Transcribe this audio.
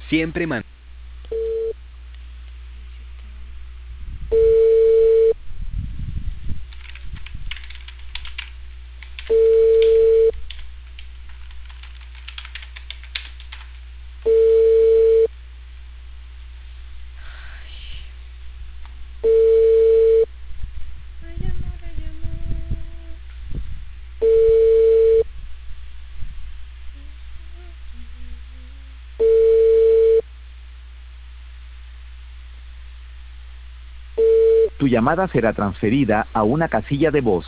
Siempre man... Ay, amor, ay, amor. Tu llamada será transferida a una casilla de voz.